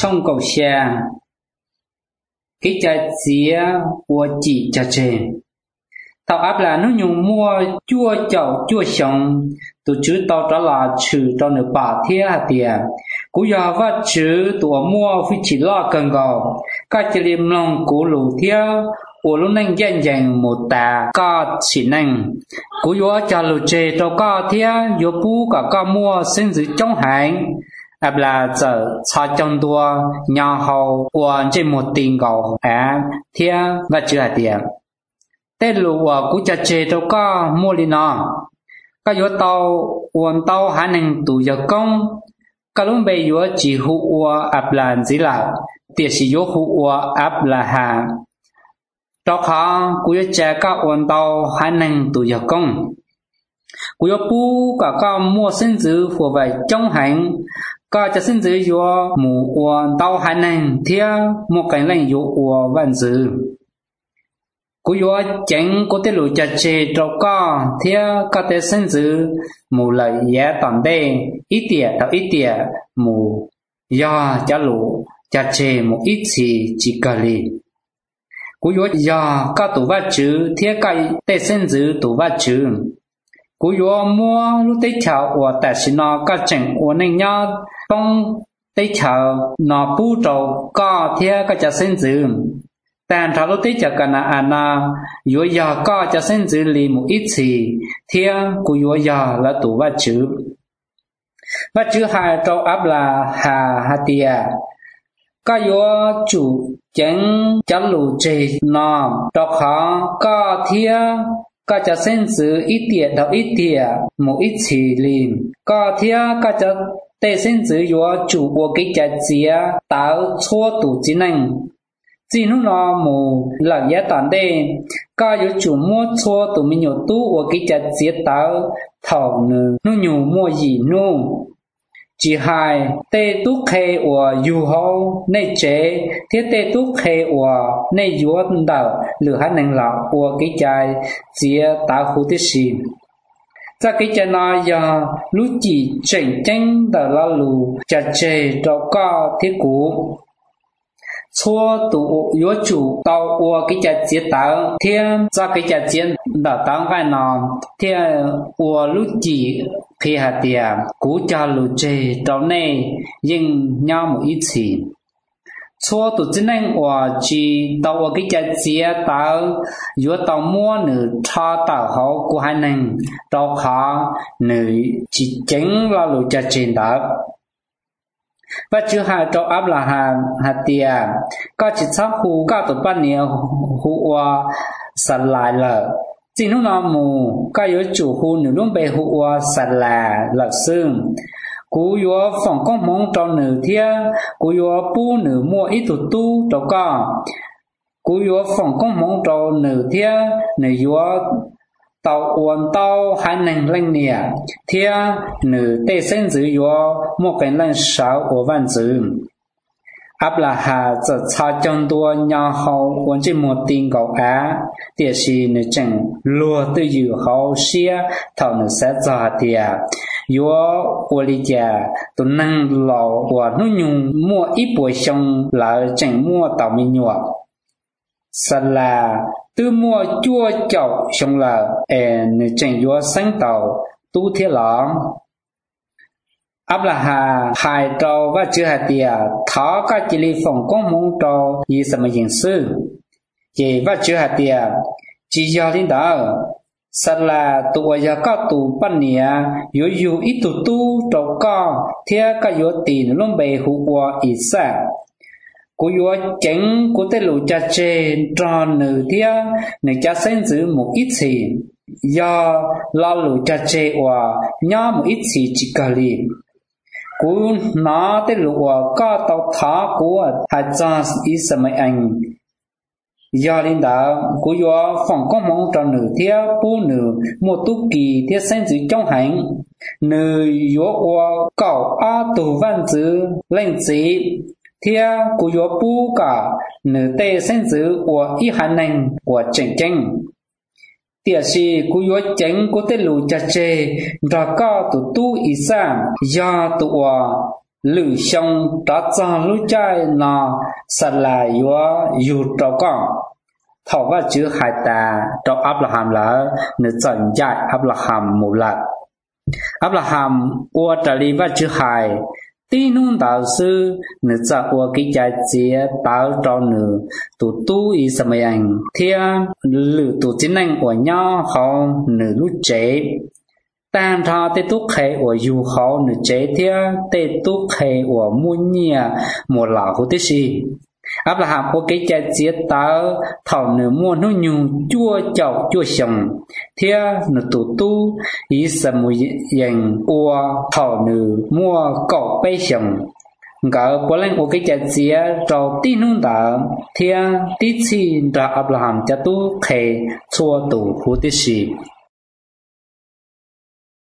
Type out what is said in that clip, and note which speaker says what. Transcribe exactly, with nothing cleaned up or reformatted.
Speaker 1: trong cầu xe cái cha chia của chị cha chê tao áp là nó nhung mua chua chậu chua sống tụi chứ tao trả là trừ tao nửa bà thiết hạt tiền cú giờ vắt chứ tụi mua phi chỉ lo cần gò các chị liêm lòng cú lù thiết của lúc nãy dành dành một tà có chỉ năng cú giờ cho lù chê tao có thiết giờ bú cả có mua sinh dự trong hành áp là giờ cho trong đua nhà hậu của trên một tiền gò à thiết vắt chứ hạt tiền tên lùa của cha chê đâu có mua đi nọ cái yếu tàu uốn tàu khả năng tụ giờ công cái lúc bây giờ chỉ hụ áp là gì là tiền sử dụng hụ áp là hà đó khó của cha các uốn tàu khả năng tụ giờ công của bu cả các mua sinh dữ phù vậy trong hành các cha sinh dữ yếu mù uốn tàu khả năng theo một cái lệnh yếu uốn văn dữ cú yo chẳng có thể lựa chọn chế đâu có theo các tế sinh dữ mù lợi giá toàn đề ít tiền đâu ít tiền mù do trả lụ chặt chế một ít gì chỉ cần đi cú yo do các tủ vắt chữ theo các tế sinh dữ tủ vắt chữ cú yo mua lúc tế chào của tại xin nó các chẳng của nên nhau trong tế chào nó bù trâu có theo các chặt sinh dữ但他都对这个呢，安那有呀，搞这甚至里某一次，天古有呀来读挖掘，挖掘还找阿拉哈哈的，个有主经这路这那，找行个天个这甚至一点到一点某一次里，个天个这对甚至有主我给这些到错读技能。chỉ lúc nó mù là giá tàn đê ca yếu chủ mua chua tụi mình nhiều tu và cái chặt giết táo thảo nữa nó nhiều mua gì nữa chỉ hai tê tu khe và dù hậu này chế thiết tê tu khe và này yếu đạo lửa hát năng lạc và cái chặt giết táo khu tiết xì ra cái chặt nó giờ lúc chỉ chỉnh chánh đờ la lù chặt chế trao cao thiết cũ chua tụ yếu chủ tàu của cái chặt giết tàu thiên ra cái chặt giết đã tăng vai nó thiên của lúc chỉ khi hạt tiền cú cho lũ chê tàu này nhưng nhau một ít gì chua tụ chính năng của chỉ tàu của cái chặt giết tàu yếu tàu mua nữ cho tàu hậu của hai năng tàu khó nữ chỉ chính là lũ chặt trên đó và chữ hai trong áp là hà hà tiền có chỉ sắc hú có tổ ban nhiều hú hoa sạt lại là chỉ lúc nào mù có yếu chủ hú nữ lúc bề hú hoa sạt là là xương cú yếu phòng công mong trong nữ thia cú yếu bu nữ mua ít tụ tu trong co cú yếu phòng công mong trong nữ thia nữ yếu tàu uốn tàu hai năng lên nè thia nữ tê sinh dữ yếu một cái lên sáu của văn dữ áp là hà giờ cha trong tua nhà hậu uốn trên một tiền cầu á địa sĩ nữ chẳng lùa từ dữ hậu xia thảo nữ sẽ ra địa yếu của lý gia tụ năng lò của nó nhung mua ít buổi xong là chẳng mua tàu mình nhọ sala là từ mua chua chậu xong là ê nữ chẳng yếu sáng tàu tu thiết lắm áp là hà hai trâu và chữ hạt tìa thó các chỉ lý phòng công mong trâu như sầm hình sư chỉ và chữ hạt tìa chỉ do đến đó sala là tụ giờ có tụ ban nia yếu yếu ít tụ tu trâu co thiết các yếu tiền luôn bề hữu qua ít xa cú yếu chẳng của tế lũ cha chê tròn nữ thia nữ cha sinh giữ một ít gì do lo lũ cha chê và nhớ một ít gì chỉ cả liền cú nó tế lũ có tàu thá của hạt cha ít sơ mấy anh do linh đạo cú yếu phòng có mong tròn nữ thia bố nữ một tu kỳ thia sinh giữ trong hành nữ yếu và cậu á tù văn giữ lên gì thia cú yếu bố cả nữ tê sinh giữ của ý hành năng của chỉnh chỉnh tiệt sĩ cú yếu chỉnh của tế lũ cha chê ra cao tụ tu ý sang do tụ lử xong đó cho lúc chơi nó sẽ là yếu yếu trâu con thọ và chữ hai ta trâu Abraham là nữ dẫn dạy Abraham một lần Abraham ua trả lý và chữ hai tí nung đạo sư nữ za ua ký trái chia tạo cho nữ tụ tu ý sầm anh thia lử tụ chính anh của nhau họ nữ lúc chế tan thọ tê túc khế của du họ nữ chế thia tê túc khế của muôn nhia một lão của tê si Abraham có cái trái chia tạo thọ nữ mua nó nhung chua chậu chua sòng thia nữ tụ tu ý sầm anh ua thọ nữ mua cỏ bay sòng ngờ có lên có cái trái chia cho tin nung đã thia tí chi ra Abraham cho tu khế chua tụ của tê si